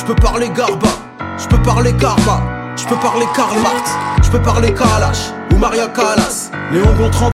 je peux parler Garba, je peux parler Karma, je peux parler Karl Marx, je peux parler Kalash ou Maria Callas. Léon Gontran